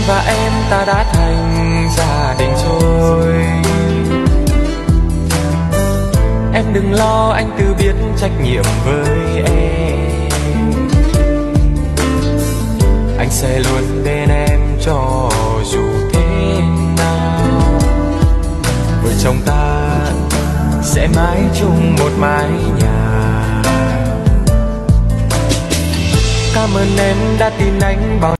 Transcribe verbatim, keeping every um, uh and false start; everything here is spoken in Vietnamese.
và em ta đã thành gia đình rồi. Em đừng lo, anh tự biết trách nhiệm với em. Anh sẽ luôn bên em cho dù thế nào. Vợ chồng ta sẽ mãi chung một mái nhà. Cảm ơn em đã tin anh bao